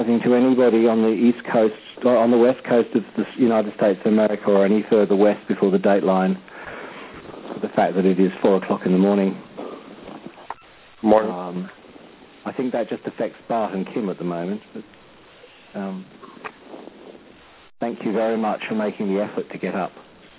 to anybody on the East Coast, or on the West Coast of the United States of America or any further west before the dateline, the fact that it is 4 o'clock in the morning. Morning. I think that just affects Bart and Kim at the moment. But, thank you very much for making the effort to get up.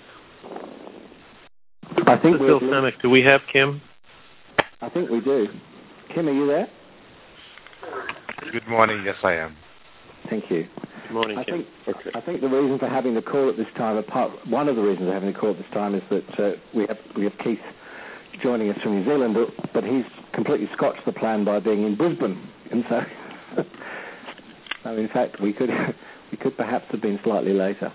I think Bill Samick, do we have Kim? I think we do. Kim, are you there? Good morning. Yes, I am. Thank you. Good morning, Kim. I think the reason for having the call at this time, one of the reasons for having the call at this time, is that we have Keith joining us from New Zealand, but he's completely scotched the plan by being in Brisbane, and so in fact we could perhaps have been slightly later.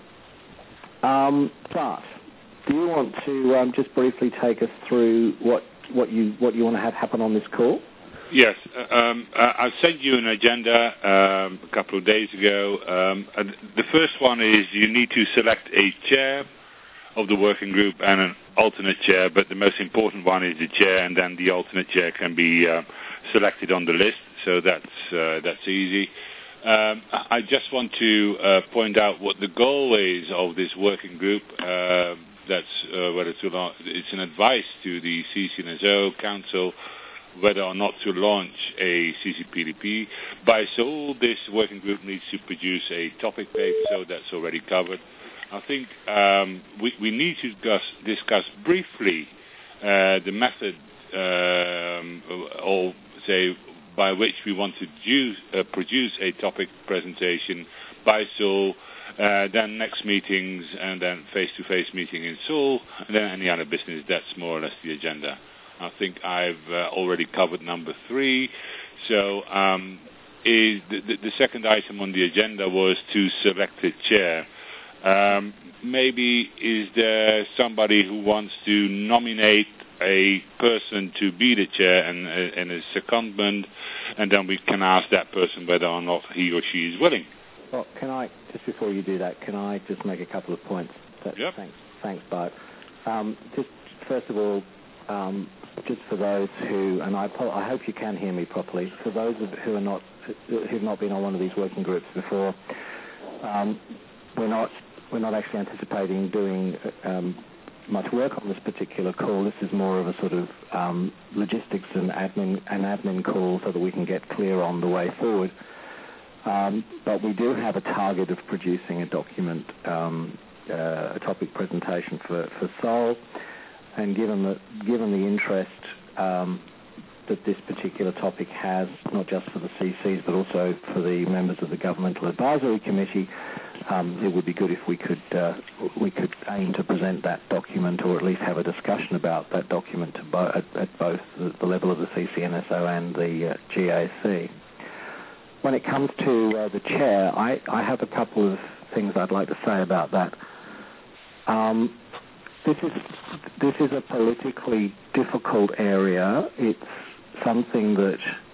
But do you want to just briefly take us through what you want to have happen on this call? Yes, I sent you an agenda a couple of days ago. The first one is you need to select a chair of the working group and an alternate chair, but the most important one is the chair, and then the alternate chair can be selected on the list, so that's easy. I just want to point out what the goal is of this working group. It's an advice to the CCNSO Council whether or not to launch a CCPDP. By Seoul, this working group needs to produce a topic paper, so that's already covered. I think we need to discuss briefly the method, or say, by which we want to produce a topic presentation by Seoul, then next meetings, and then face-to-face meeting in Seoul, and then any other business. That's more or less the agenda. I think I've already covered number 3. So the second item on the agenda was to select a chair. Maybe is there somebody who wants to nominate a person to be the chair and a secondment, and then we can ask that person whether or not he or she is willing. Well, can I, just before you do that, can I just make a couple of points? Yep. Thanks, Bart. Just first of all, just for those who, and I hope you can hear me properly, for those who've not been on one of these working groups before, we're not actually anticipating doing much work on this particular call. This is more of a sort of logistics and admin call so that we can get clear on the way forward. But we do have a target of producing a document, a topic presentation for Seoul, and given the interest that this particular topic has, not just for the CCs but also for the members of the Governmental Advisory Committee, it would be good if we could aim to present that document, or at least have a discussion about that document at both the level of the CCNSO and the GAC. When it comes to the chair, I have a couple of things I'd like to say about that. This is a politically difficult area. It's something that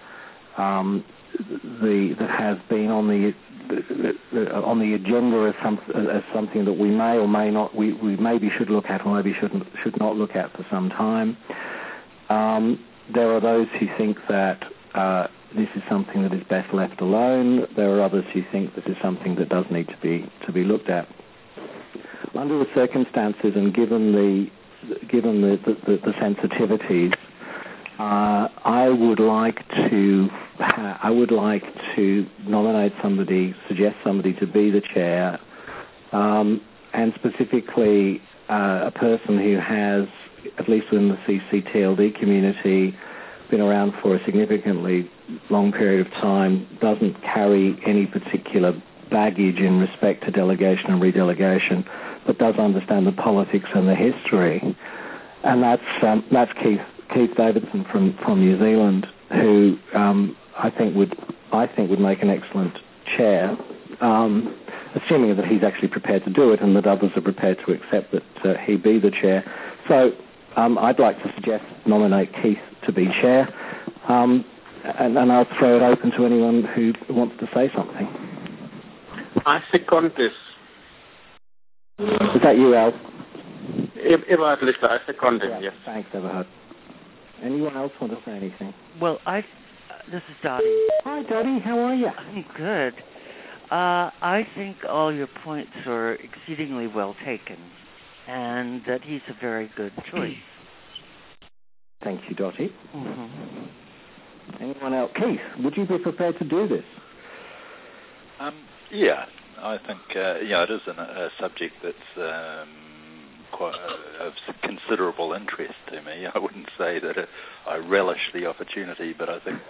that has been on the agenda as something that we may or may not, we maybe should look at, or maybe should not look at for some time. There are those who think that this is something that is best left alone. There are others who think this is something that does need to be looked at. Under the circumstances and given the sensitivities, I would like to nominate somebody, suggest somebody to be the chair, and specifically a person who has, at least within the CCTLD community, been around for a significantly long period of time, doesn't carry any particular baggage in respect to delegation and redelegation, but does understand the politics and the history. And that's Keith Davidson from New Zealand, who I think would make an excellent chair, assuming that he's actually prepared to do it and that others are prepared to accept that he be the chair. So I'd like to nominate Keith to be chair, and I'll throw it open to anyone who wants to say something. I second this. Is that you, Al? Eberhard Lister, I second it, yes. Thanks, Eberhard. Anyone else want to say anything? Well, This is Dottie. Hi, Dottie. How are you? I'm good. I think all your points are exceedingly well taken, and that he's a very good choice. Thank you, Dottie. Mm-hmm. Anyone else? Keith, would you be prepared to do this? Yeah, I think it is a subject that's quite of considerable interest to me. I wouldn't say that I relish the opportunity, but I think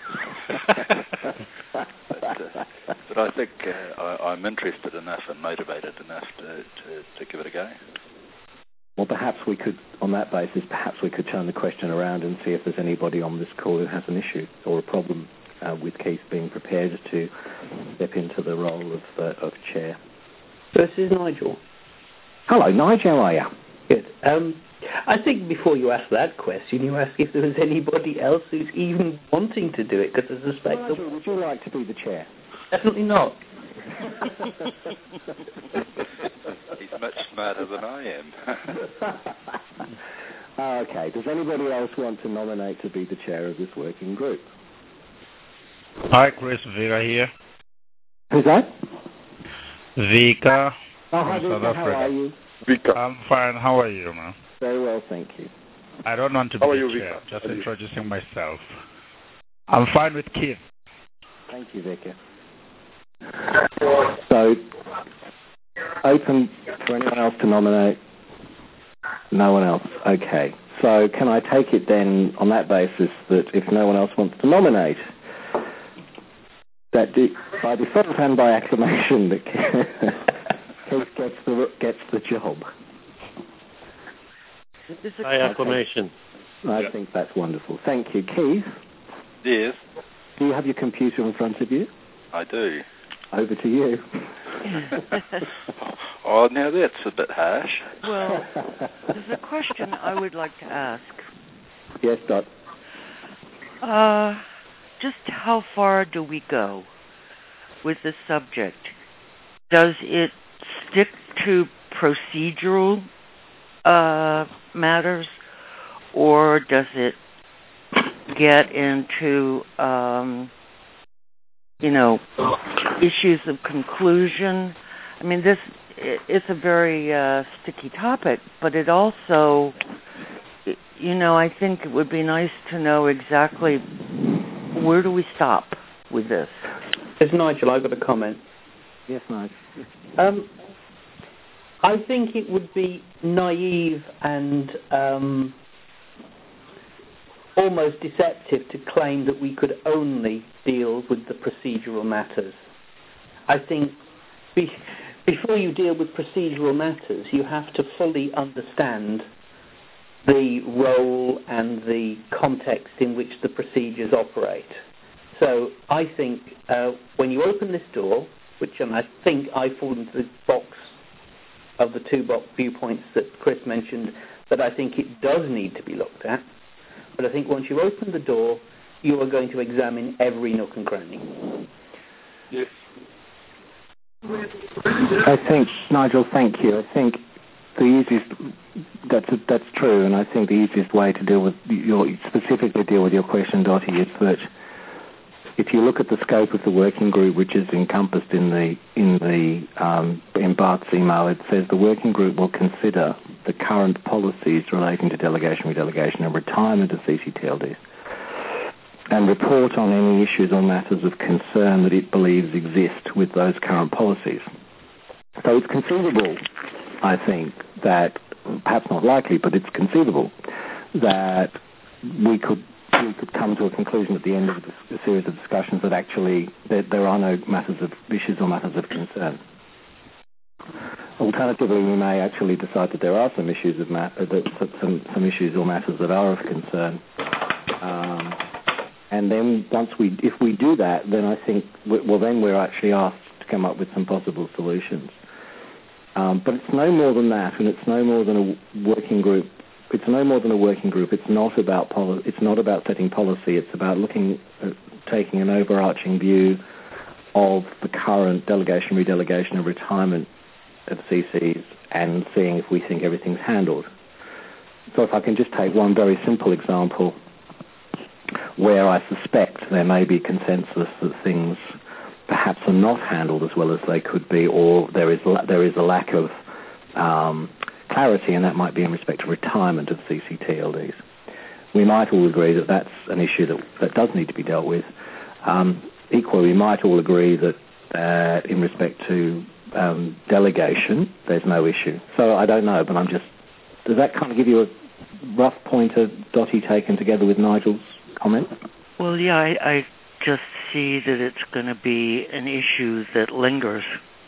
but I think I'm interested enough and motivated enough to give it a go. Well, perhaps we could, on that basis, turn the question around and see if there's anybody on this call who has an issue or a problem with Keith being prepared to step into the role of chair. This is Nigel. Hello, Nigel, how are you? Good. I think before you ask that question, you ask if there was anybody else who's even wanting to do it, because I suspect... Nigel, would you like to be the chair? Definitely not. He's much smarter than I am. Okay, does anybody else want to nominate to be the chair of this working group? Hi, Chris. Vika here. Who's that? Vika. Oh, hi, Vika. How are you? Vika. I'm fine. How are you, man? Very well, thank you. I don't want to be the chair. Just introducing myself. I'm fine with Keith. Thank you, Vika. So, open for anyone else to nominate? No one else. Okay. So, can I take it then on that basis that if no one else wants to nominate, that by default and by acclamation, that Keith gets the job? By acclamation. I think that's wonderful. Thank you. Keith? Yes? Do you have your computer in front of you? I do. Over to you. Oh, now that's a bit harsh. Well, there's a question I would like to ask. Yes, Dot. Just how far do we go with this subject? Does it stick to procedural matters, or does it get into issues of conclusion? I mean, it's a very sticky topic, but it also, I think it would be nice to know exactly where do we stop with this. It's Nigel, I've got a comment. Yes, Nigel. I think it would be naive and almost deceptive to claim that we could only deal with the procedural matters. I think before you deal with procedural matters, you have to fully understand the role and the context in which the procedures operate. So I think when you open this door, and I think I fall into the box of the two viewpoints that Chris mentioned, that I think it does need to be looked at. But I think once you open the door, you are going to examine every nook and cranny. Yes. I think, Nigel, thank you. I think the easiest, that's true, and I think the easiest way to specifically deal with your question, Dottie, is that if you look at the scope of the working group, which is encompassed in Bart's email, it says the working group will consider the current policies relating to delegation, redelegation, and retirement of CCTLDs, and report on any issues or matters of concern that it believes exist with those current policies. So it's conceivable, I think, that, perhaps not likely, but it's conceivable that we could come to a conclusion at the end of a series of discussions that actually there are no issues or matters of concern. Alternatively, we may actually decide that there are some issues some issues or matters that are of concern. And then if we do that, then I think then we're actually asked to come up with some possible solutions. But it's no more than that, and it's no more than a working group. It's no more than a working group. It's not about setting policy. It's about taking an overarching view of the current delegation, redelegation, and retirement of CCs and seeing if we think everything's handled. So if I can just take one very simple example, where I suspect there may be consensus that things perhaps are not handled as well as they could be, or there is a lack of clarity, and that might be in respect to retirement of CCTLDs. We might all agree that that's an issue that does need to be dealt with. Equally, we might all agree that in respect to delegation, there's no issue. So I don't know, but does that kind of give you a rough pointer, Dottie, taken together with Nigel's comment? Well, yeah, I just see that it's going to be an issue that lingers.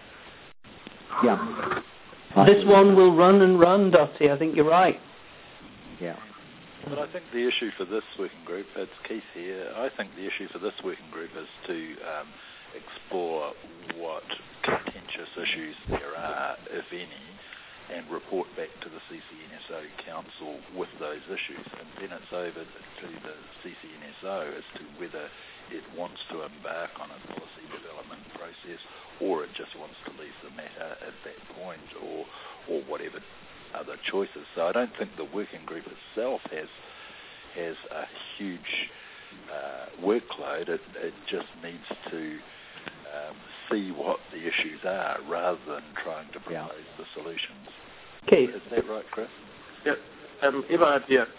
Yeah. This one will run and run, Dottie. I think you're right. Yeah. But I think the issue for this working group, it's Keith here, I think the issue for this working group is to explore what contentious issues there are, if any, and report back to the CCNSO Council with those issues. And then it's over to the CCNSO as to whether it wants to embark on a policy development process or it just wants to leave the matter at that point or whatever other choices. So I don't think the working group itself has a huge workload. It just needs to see what the issues are rather than trying to propose the solutions. Okay. Is that right, Chris? Yeah. Eberhard here.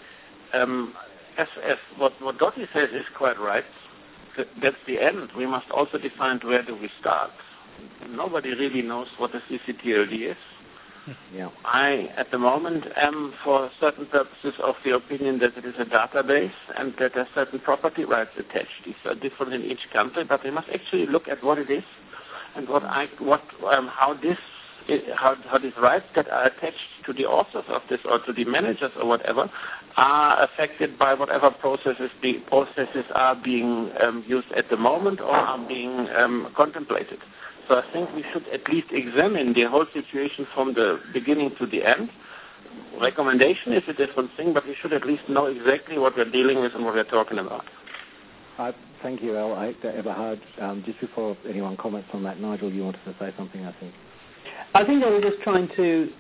As what Dottie says is quite right. That's the end. We must also define where do we start. Nobody really knows what a CCTLD is. Yeah. I, at the moment, am for certain purposes of the opinion that it is a database and that there are certain property rights attached. These are different in each country, but we must actually look at what it is and how these rights that are attached to the authors of this or to the managers or whatever are affected by whatever processes are being used at the moment or are being contemplated. So I think we should at least examine the whole situation from the beginning to the end. Recommendation is a different thing, but we should at least know exactly what we're dealing with and what we're talking about. Thank you, Eberhard. Just before anyone comments on that, Nigel, you wanted to say something, I think. I think I was just trying to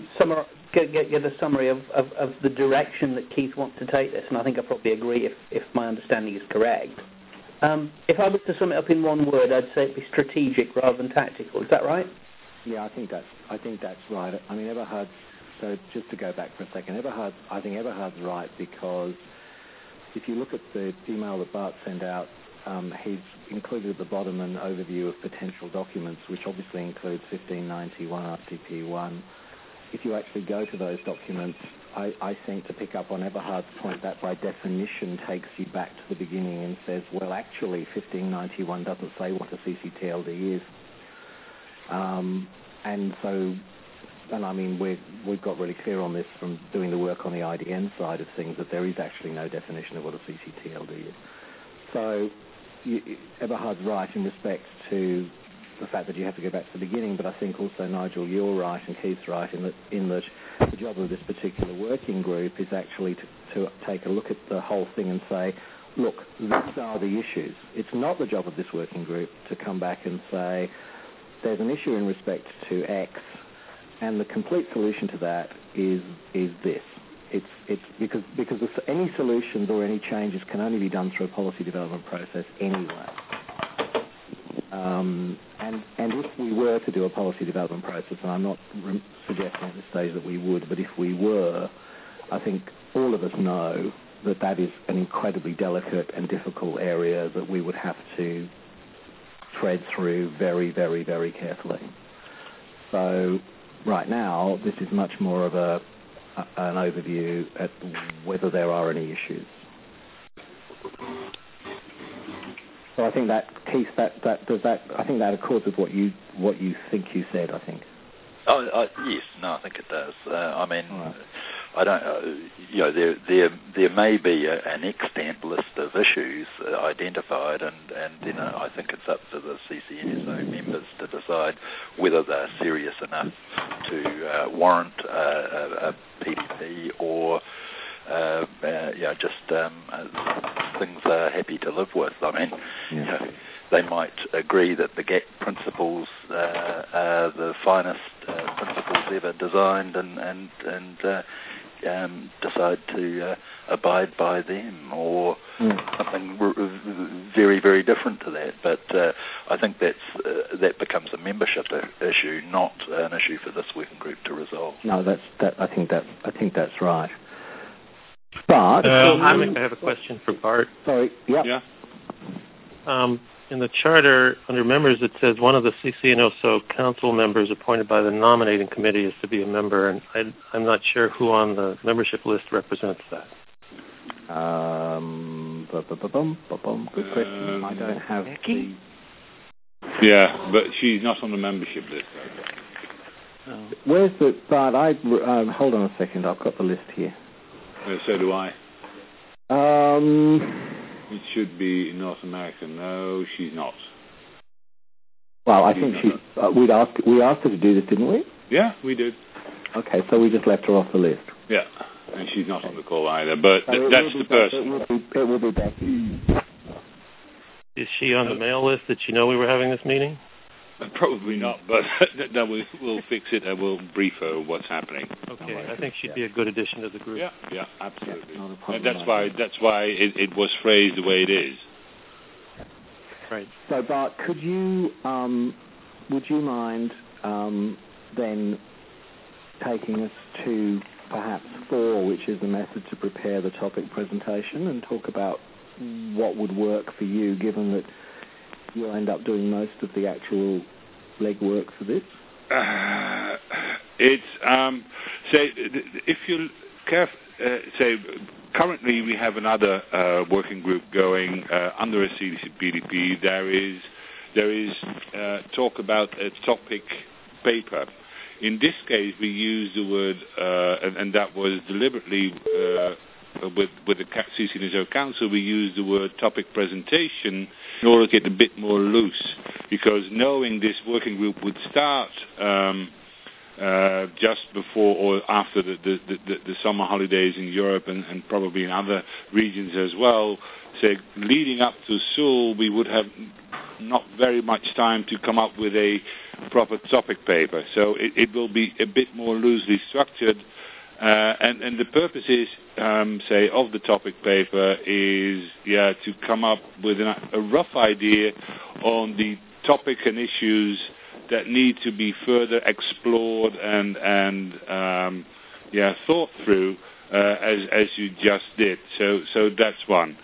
get a summary of the direction that Keith wants to take this, and I think I probably agree if my understanding is correct. If I was to sum it up in one word, I'd say it'd be strategic rather than tactical. Is that right? Yeah, I think that's right. I mean, Eberhard. So just to go back for a second, I think Eberhard's right, because if you look at the email that Bart sent out, he's included at the bottom an overview of potential documents, which obviously includes 1591 RTP1. If you actually go to those documents, I think, to pick up on Eberhard's point, that by definition takes you back to the beginning and says, well, actually 1591 doesn't say what a CCTLD is. And I mean, we've got really clear on this from doing the work on the IDN side of things, that there is actually no definition of what a CCTLD is. So Eberhard's right in respect to the fact that you have to go back to the beginning, but I think also, Nigel, you're right and Keith's right in that the job of this particular working group is actually to take a look at the whole thing and say, look, these are the issues. It's not the job of this working group to come back and say, there's an issue in respect to X, and the complete solution to that is this. It's because any solutions or any changes can only be done through a policy development process anyway. And if we were to do a policy development process, and I'm not suggesting at this stage that we would, but if we were, I think all of us know that is an incredibly delicate and difficult area that we would have to tread through very, very, very carefully. So right now, this is much more of an overview at whether there are any issues. So I think that, Keith, I think that accords with what you think you said, I think. Yes, no, I think it does. I mean, right. I don't. There may be an extant list of issues identified, and then I think it's up to the CCNSO members to decide whether they're serious enough to warrant a PDP or just things they're happy to live with. I mean, they might agree that the GATT principles are the finest principles ever designed, and decide to abide by them, or something very, very different to that. But I think that becomes a membership issue, not an issue for this working group to resolve. No, I think that's right. But I have a question for Bart. Sorry. Yep. Yeah. In the charter, under members, it says one of the CCNOSO council members appointed by the nominating committee is to be a member, and I'm not sure who on the membership list represents that. Good question. I don't have Becky? Yeah, but she's not on the membership list. No. Where's the... But hold on a second. I've got the list here. So do I. It should be North America. No, she's not. Well, I think she's... we asked her to do this, didn't we? Yeah, we did. Okay, so we just left her off the list. Yeah, and she's not on the call either, but that's the person. It will be Becky. Is she on the mail list? Did she know we were having this meeting? Probably not, but we'll fix it and we'll brief her what's happening. Okay, I think she'd be a good addition to the group. Yeah, absolutely. Yeah, and that's why it was phrased the way it is. Right. So, Bart, would you mind then taking us to perhaps 4, which is the method to prepare the topic presentation, and talk about what would work for you, given that you'll end up doing most of the actual legwork for this? If you currently we have another working group going under a CDC-PDP. There is talk about a topic paper. In this case, we use the word, and that was deliberately with the CCNSO Council, we use the word topic presentation in order to get a bit more loose, because knowing this working group would start just before or after the summer holidays in Europe and probably in other regions as well, leading up to Seoul, we would have not very much time to come up with a proper topic paper. So it will be a bit more loosely structured. And the purpose is, of the topic paper is, to come up with a rough idea on the topic and issues that need to be further explored and thought through, as you just did. So that's one.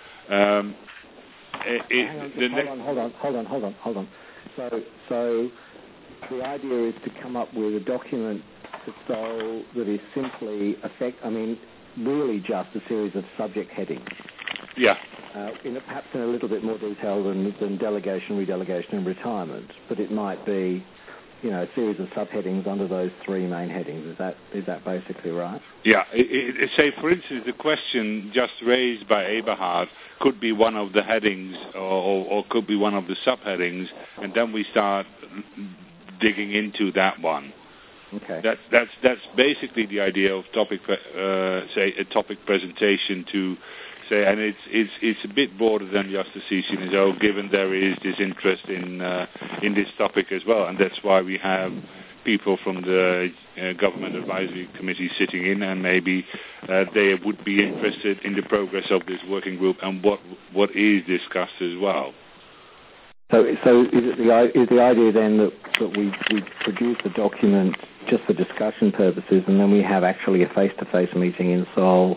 Hold on. So the idea is to come up with a document that is simply really just a series of subject headings. Yeah. Perhaps in a little bit more detail than delegation, redelegation, and retirement, but it might be, a series of subheadings under those 3 main headings. Is that basically right? Yeah. For instance, the question just raised by Eberhard could be one of the headings, or could be one of the subheadings, and then we start digging into that one. Okay. That's basically the idea of topic, a topic presentation to say, and it's a bit broader than just the CCNSO, given there is this interest in this topic as well, and that's why we have people from the Government Advisory Committee sitting in, and maybe they would be interested in the progress of this working group and what is discussed as well. So is the idea then that we produce a document just for discussion purposes, and then we have actually a face-to-face meeting in Seoul,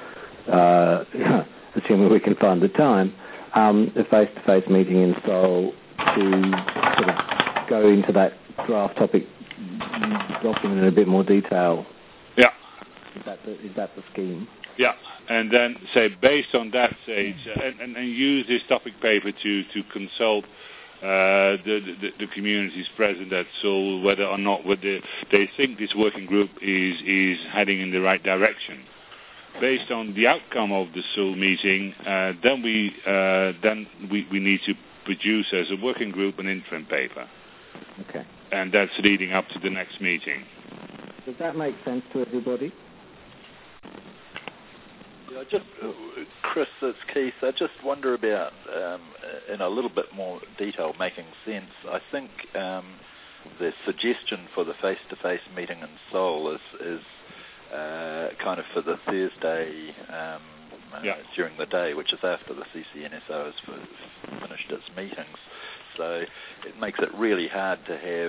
assuming we can find the time, a face-to-face meeting in Seoul to sort of go into that draft topic document in a bit more detail? Yeah. Is that the scheme? Yeah, and then based on that and use this topic paper to consult the communities present at Seoul, whether or not they think this working group is heading in the right direction. Based on the outcome of the Seoul meeting, then we need to produce as a working group an interim paper. Okay. And that's leading up to the next meeting. Does that make sense to everybody? Chris, it's Keith. I just wonder about, in a little bit more detail, making sense. I think the suggestion for the face-to-face meeting in Seoul is kind of for the Thursday during the day, which is after the CCNSO has finished its meetings. So it makes it really hard to have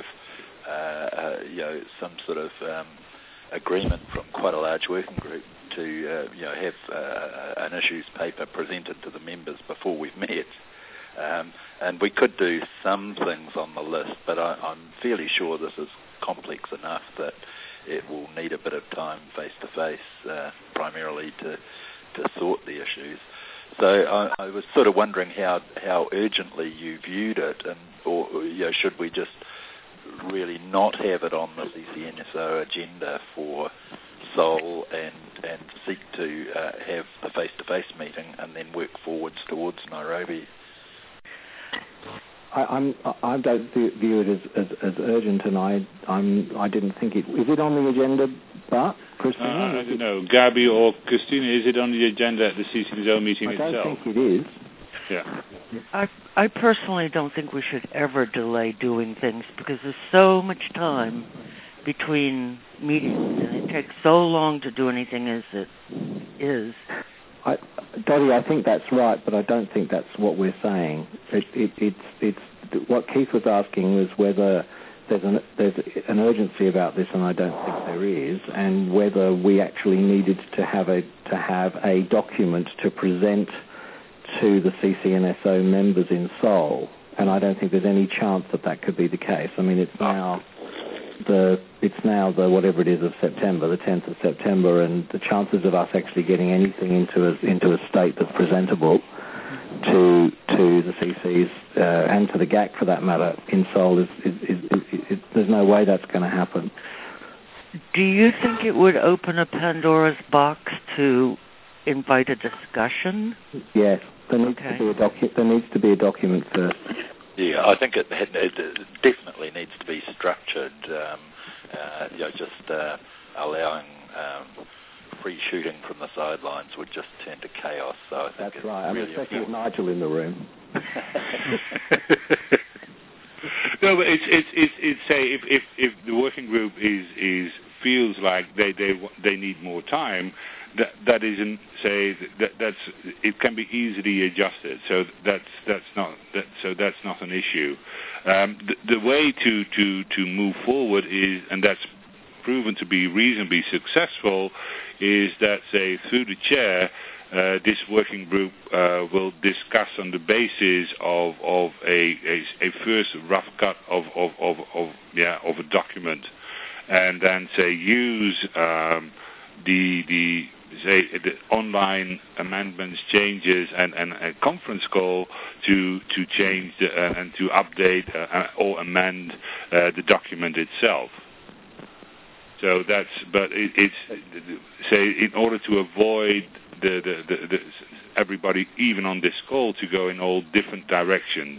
some sort of agreement from quite a large working group to have an issues paper presented to the members before we've met. And we could do some things on the list, but I'm fairly sure this is complex enough that it will need a bit of time face-to-face, primarily to sort the issues. So I was sort of wondering how urgently you viewed it, or should we just really not have it on the CCNSO agenda for Seoul and seek to have the face-to-face meeting and then work forwards towards Nairobi? I don't view it as urgent, and I didn't think it. Is it on the agenda, Bart? Christina? I don't know. Gabi or Christina, is it on the agenda at the CCNSO meeting itself? I don't think it is. Yeah. I personally don't think we should ever delay doing things because there's so much time between meetings, and it takes so long to do anything as it is. Dottie, I think that's right, but I don't think that's what we're saying. It's what Keith was asking was whether there's an urgency about this, and I don't think there is, and whether we actually needed to have a document to present to the CCNSO members in Seoul, and I don't think there's any chance that could be the case. I mean, it's now the whatever it is of September, the 10th of September, and the chances of us actually getting anything into a state that's presentable to the CCs and to the GAC for that matter in Seoul is there's no way that's going to happen. Do you think it would open a Pandora's box to invite a discussion? Yes, there needs to be a document first. Yeah, I think it definitely needs to be structured. Just allowing free shooting from the sidelines would just turn to chaos. So I think that's right. Really especially with Nigel in the room. No, but it's say if the working group feels like they need more time, that isn't say that's it can be easily adjusted. So that's not an issue. The way to move forward is, and that's proven to be reasonably successful, is that say through the chair, this working group will discuss on the basis of a first rough cut of a document, and then say use the online amendments, changes, and a conference call to change and to update or amend the document itself. So it's say in order to avoid the everybody, even on this call, to go in all different directions.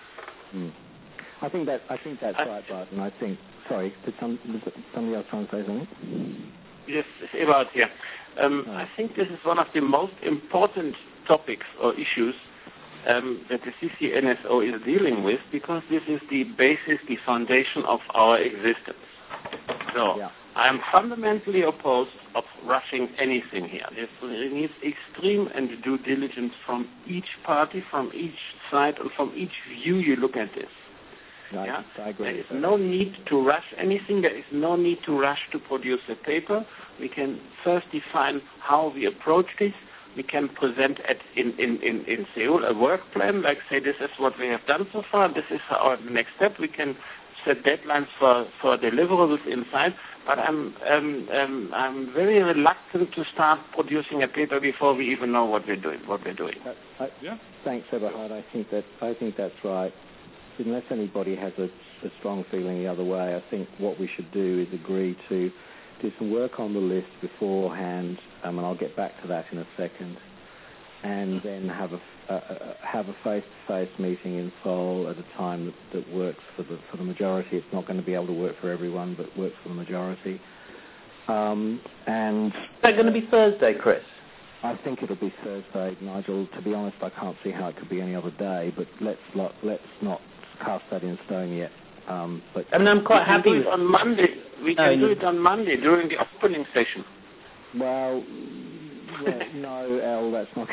I think that's right, Bart. And I think, sorry, did somebody else trying to say something? Yes, it's Ebert here. I think this is one of the most important topics or issues that the CCNSO is dealing with, because this is the basis, the foundation of our existence. So I'm fundamentally opposed of rushing anything here. It needs extreme and due diligence from each party, from each side, and from each view you look at this. I agree. There is no need to rush anything. There is no need to rush to produce a paper. We can first define how we approach this. We can present in Seoul a work plan, like say this is what we have done so far. This is our next step. We can set deadlines for deliverables inside. But I'm very reluctant to start producing a paper before we even know what we're doing. Thanks, Eberhard. I think that's right. Unless anybody has a strong feeling the other way, I think what we should do is agree to do some work on the list beforehand, and I'll get back to that in a second, and then have a face-to-face meeting in Seoul at a time that works for the majority. It's not going to be able to work for everyone, but works for the majority. And is that going to be Thursday, Chris? I think it'll be Thursday, Nigel. To be honest, I can't see how it could be any other day, but let's not cast that in stone yet. But I'm quite happy with on Monday. We can do it on Monday during the opening session. Well, no, Al, that's not...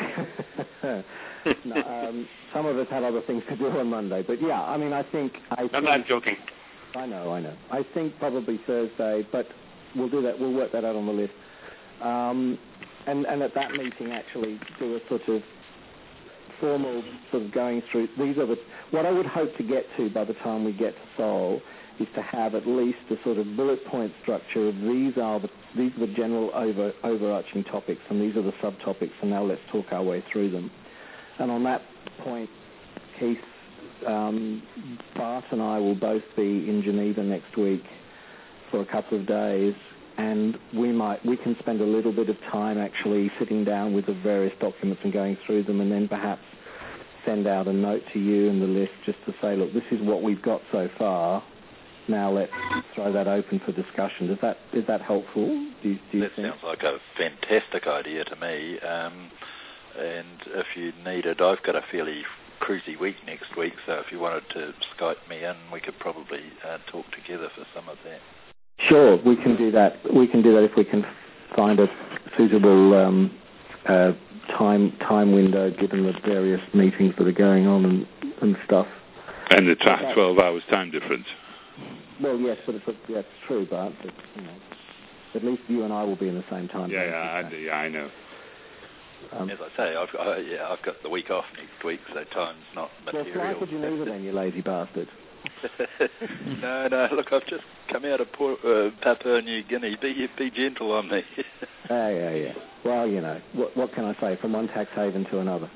no, some of us had other things to do on Monday. But, yeah, I mean, I think... I'm joking. I know. I think probably Thursday, but we'll do that. We'll work that out on the list. And at that meeting, actually do a sort of formal sort of going through. These are what I would hope to get to by the time we get to Seoul is to have at least a sort of bullet point structure of these are the general overarching topics, and these are the subtopics, and now let's talk our way through them. And on that point, Keith, Bart and I will both be in Geneva next week for a couple of days, and we can spend a little bit of time actually sitting down with the various documents and going through them, and then perhaps send out a note to you and the list just to say, look, this is what we've got so far. Now let's throw that open for discussion. Is that helpful? Do you that think? Sounds like a fantastic idea to me. And if you need it, I've got a fairly cruisy week next week, so if you wanted to Skype me in, we could probably talk together for some of that. Sure, we can do that. We can do that if we can find a suitable time window, given the various meetings that are going on and stuff. And the 12 hours time difference. Well, yes, but that's true, but at least you and I will be in the same time. Yeah, I know. As I say, I've got the week off next week, so time's not material. Well, fly to Geneva then, you lazy bastard. No, look, I've just come out of Papua New Guinea. Be gentle on me. Yeah. Well, what can I say? From one tax haven to another.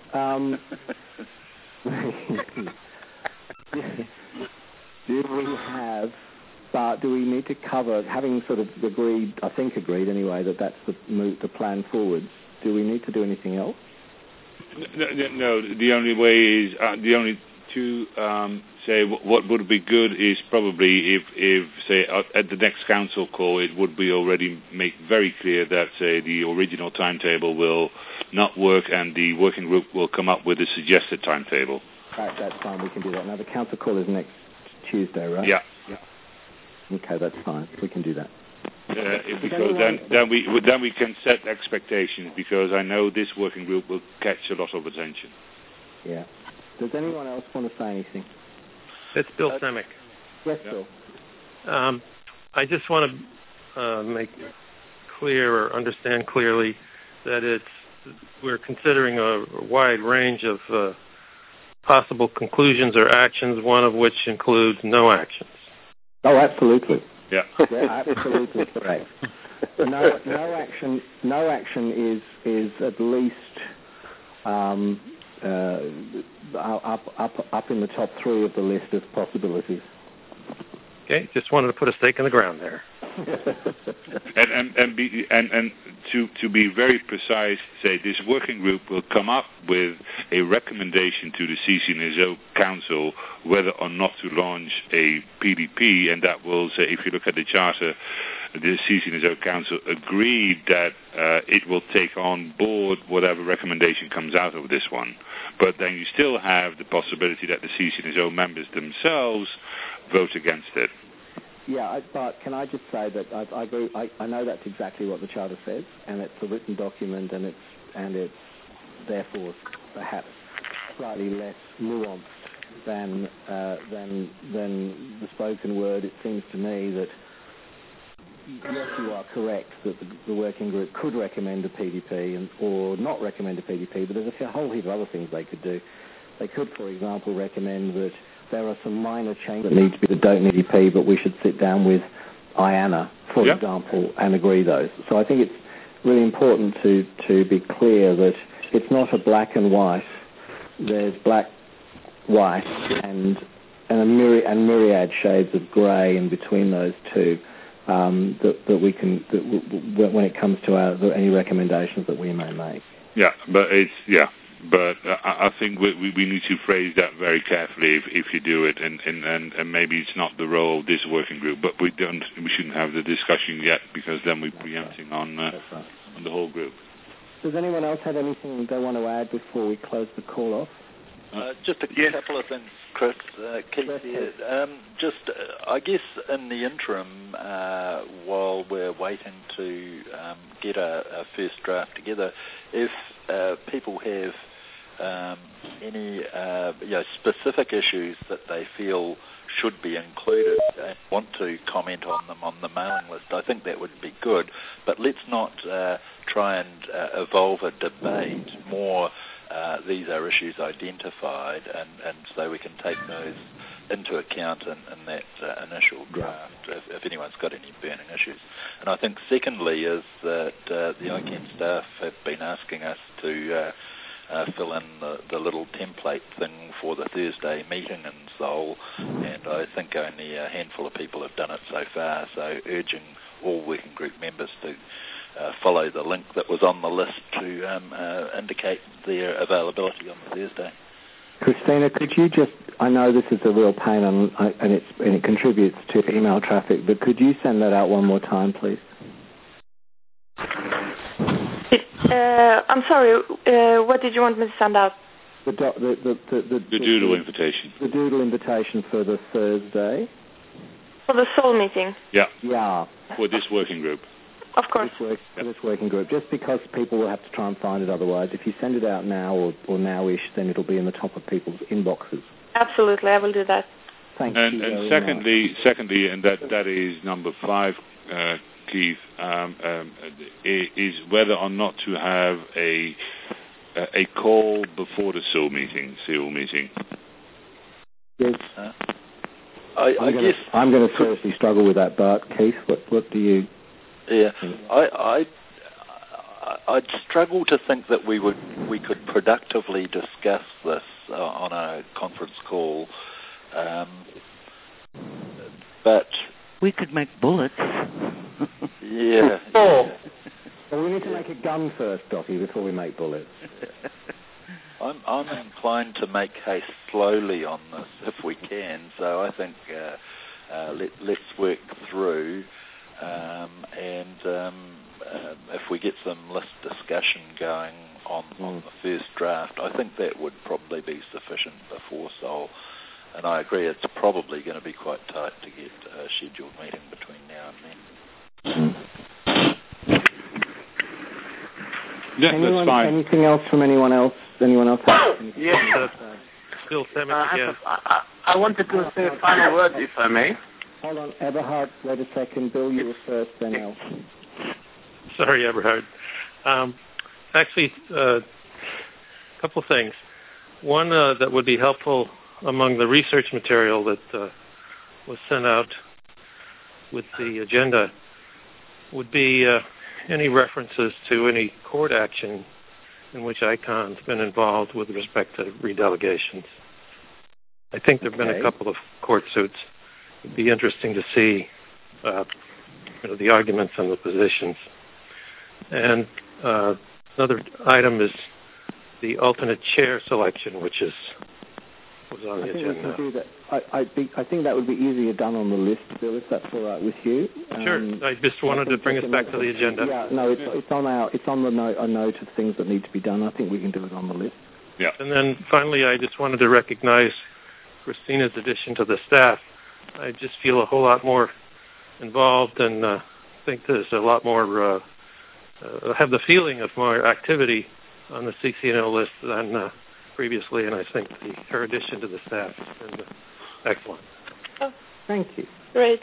Do we need to cover, having sort of agreed anyway, that's the plan forwards, do we need to do anything else? No, the only way is, the only to say what would be good is probably if say, at the next council call, it would be already make very clear that, say, the original timetable will not work and the working group will come up with a suggested timetable. Right, that's fine, we can do that. Now, the council call is next Tuesday, right? Yeah. Okay, that's fine. We can do that. Because then we can set expectations, because I know this working group will catch a lot of attention. Yeah. Does anyone else want to say anything? It's Bill Semick. Yes, Bill. I just want to make clear or understand clearly that we're considering a wide range of possible conclusions or actions, one of which includes no actions. Oh, absolutely. Yeah. Yeah, absolutely correct. No action is at least up in the top 3 of the list of possibilities. Okay, just wanted to put a stake in the ground there. and to be very precise, say this working group will come up with a recommendation to the CCNSO Council whether or not to launch a PDP, and that will say, if you look at the charter, the CCNSO Council agreed that it will take on board whatever recommendation comes out of this one. But then you still have the possibility that the CCNSO members themselves vote against it. Yeah, but can I just say that I agree. I know that's exactly what the Charter says, and it's a written document, and it's therefore perhaps slightly less nuanced than the spoken word. It seems to me that yes, you are correct that the working group could recommend a PDP or not recommend a PDP, but there's a whole heap of other things they could do. They could, for example, recommend that there are some minor changes that need to be that don't need PDP, but we should sit down with IANA, for example, and agree those. So I think it's really important to be clear that it's not a black and white. There's black, white, and myriad shades of grey in between those two. That we can, when it comes to any recommendations that we may make. Yeah, but I think we need to phrase that very carefully if you do it, and maybe it's not the role of this working group, but we shouldn't have the discussion yet, because then we're preempting on the whole group. Does anyone else have anything they want to add before we close the call off? Just a couple of things, Chris. Keith here. I guess in the interim, while we're waiting to get a first draft together, if people have any specific issues that they feel should be included and want to comment on them on the mailing list, I think that would be good. But let's not try and evolve a debate more. These are issues identified, and so we can take those into account in that initial draft if anyone's got any burning issues. And I think secondly is that the ICANN staff have been asking us to fill in the little template thing for the Thursday meeting in Seoul, and I think only a handful of people have done it so far, so urging all working group members to follow the link that was on the list to indicate their availability on Thursday. Christina, could you just, I know this is a real pain and it contributes to email traffic, but could you send that out one more time, please? I'm sorry, what did you want me to send out? The Doodle invitation. The Doodle invitation for the Thursday. For the Seoul meeting? Yeah. Yeah. For this working group. Of course. This working group, just because people will have to try and find it otherwise. If you send it out now or now-ish, then it'll be in the top of people's inboxes. Absolutely, I will do that. Thank you. And secondly, and that is number 5, Keith, is whether or not to have a call before the Seoul meeting. Yes. I'm going to seriously struggle with that, Bart. Keith, what do you? Yeah, I'd struggle to think that we could productively discuss this on a conference call, but we could make bullets. Yeah. Well, we need to make a gun first, Dottie, before we make bullets. I'm inclined to make haste slowly on this if we can. So I think let's work through. If we get some list discussion going on the first draft, I think that would probably be sufficient before Seoul. And I agree, it's probably going to be quite tight to get a scheduled meeting between now and then. Yeah, that's fine. Anything else from anyone else? Anyone else? Yes. Still again. I wanted to say a final word, if I may. Hold on, Eberhard, wait a second. Bill, you were first, then Al. Sorry, Eberhard. Actually, a couple of things. One that would be helpful among the research material that was sent out with the agenda would be any references to any court action in which ICON's been involved with respect to redelegations. I think there have been a couple of court suits. It'd be interesting to see the arguments and the positions. And another item is the alternate chair selection, which was on the agenda. We can do that. I think that would be easier done on the list, Bill, if that's all right with you. Sure. I just wanted to bring us back to the agenda. Yeah, no, it's on a note of things that need to be done. I think we can do it on the list. Yeah. And then finally, I just wanted to recognize Christina's addition to the staff. I just feel a whole lot more involved, and think there's a lot more. Have the feeling of more activity on the CCNO list than previously, and I think her addition to the staff has been excellent. Oh, thank you. Great.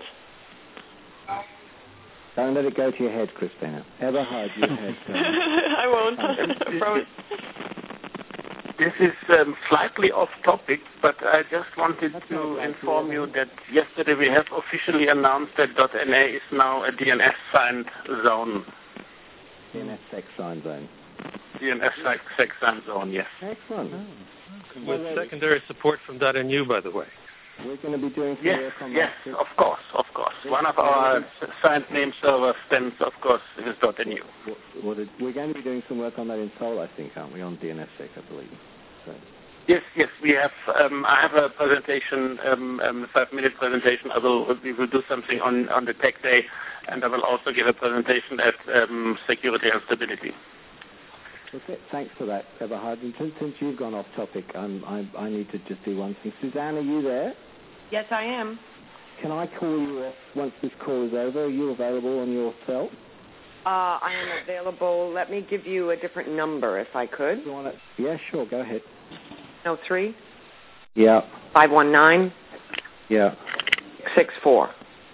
Don't let it go to your head, Christina. Eberhard, your head. I won't. I promise. This is slightly off topic, but I just wanted to inform you that yesterday we have officially announced that .NA is now a DNS signed zone. DNS sec signed zone. DNS sec signed zone, yes. Excellent. With secondary support from .NU, by the way. We're going to be doing some work on that. Yes, of course. One of our signed name server stands, of course, is .NU. We're going to be doing some work on that in Seoul, I think, aren't we, on DNSSEC, I believe. So. Yes, we have. I have a presentation, a 5-minute presentation. We will do something on the Tech Day, and I will also give a presentation at Security and Stability. Thanks for that, Eberhard. And since you've gone off topic, I need to just do one thing. Suzanne, are you there? Yes, I am. Can I call you off once this call is over? Are you available on your cell? I am available. Let me give you a different number, if I could. You want it? Yeah, sure. Go ahead. 03? Yeah. 519? Yeah. 64.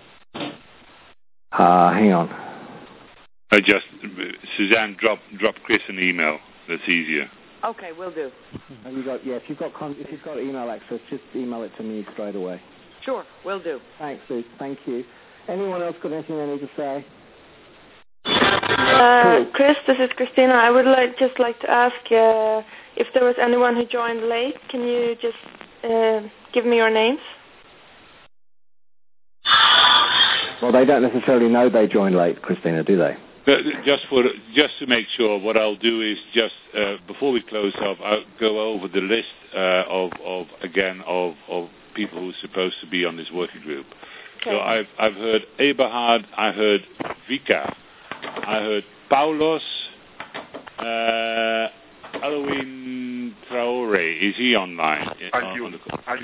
Hang on. Suzanne, drop Chris an email. That's easier. Okay, will do. Have you got? Yeah, if you've got email access, just email it to me straight away. Sure, will do. Thanks, Sue. Thank you. Anyone else got anything they need to say? Chris, this is Christina. I would just like to ask if there was anyone who joined late. Can you just give me your names? Well, they don't necessarily know they joined late, Christina, do they? Just to make sure, what I'll do is just before we close off, I'll go over the list of people who are supposed to be on this working group. Okay. So I've heard Eberhard, I heard Vika, I heard Paulos, Alwin Traore. Is he online? Alyun,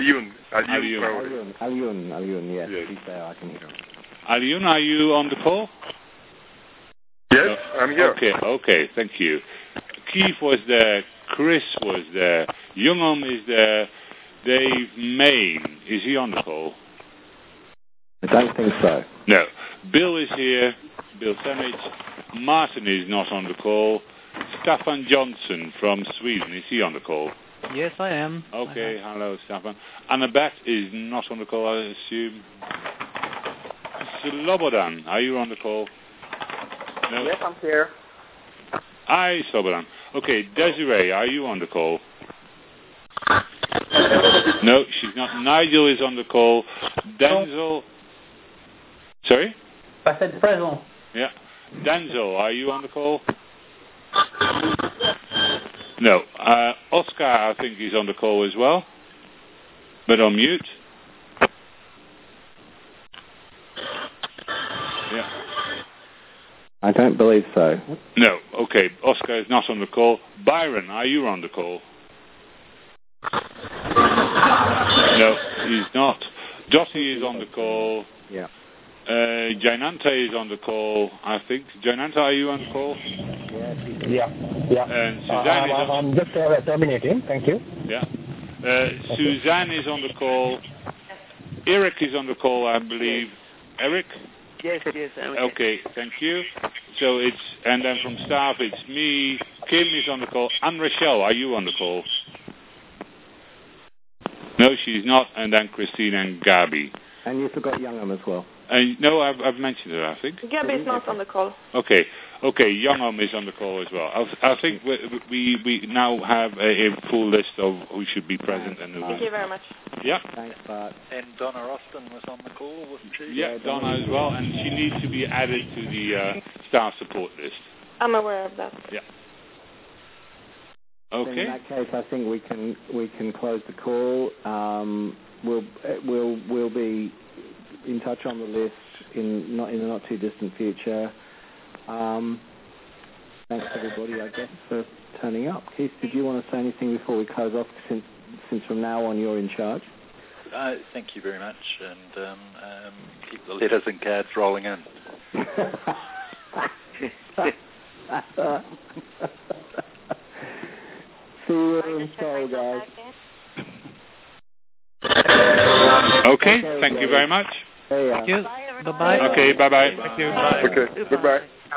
yes. He's there, I can hear him. Alyun, are you on the call? Yes, I'm here. Okay, thank you. Keith was there, Chris was there, Jungom is there, Dave Main, is he on the call? I don't think so. No. Bill is here, Bill Sandwich. Martin is not on the call. Staffan Johnson from Sweden, is he on the call? Yes, I am. Okay, hello, Staffan. Annabeth is not on the call, I assume. Slobodan, are you on the call? No? Yes, I'm here. Hi, Slobodan. Okay, Desiree, are you on the call? No, she's not. Nigel is on the call. Denzel. Sorry? I said present. Yeah. Denzel, are you on the call? No. Oscar, I think, is on the call as well, but on mute. Yeah. I don't believe so. No. Okay. Oscar is not on the call. Byron, are you on the call? No, he's not. Dottie is on the call. Yeah. Jainanta is on the call, I think. Jainanta, are you on the call? Yeah. And Suzanne is I'm just terminating. Thank you. Yeah. Suzanne is on the call. Eric is on the call, I believe. Eric? Yes, it is. Okay, thank you. So and then from staff, it's me. Kim is on the call. Anne Rochelle, are you on the call? No, she's not. And then Christine and Gabi. And you forgot Youngam as well. No, I've mentioned it, I think. Gabi is not on the call. Okay, Youngam is on the call as well. I think we now have a full list of who should be present. And Thank you very much. Yeah. Thanks, Bart. And Donna Austin was on the call, wasn't she? Yeah, Donna as well, and she needs to be added to the staff support list. I'm aware of that. Yeah. Okay. In that case, I think we can close the call. We'll be in touch on the list in the not too distant future. Thanks everybody, I guess, for turning up. Keith, did you want to say anything before we close off? Since from now on you're in charge. Thank you very much, and keep the letters and cards rolling in. See you in Seoul, guys. Okay, thank you very much. Hey, thank you. Bye-bye. Okay, bye-bye. Thank you. Bye. Okay, goodbye.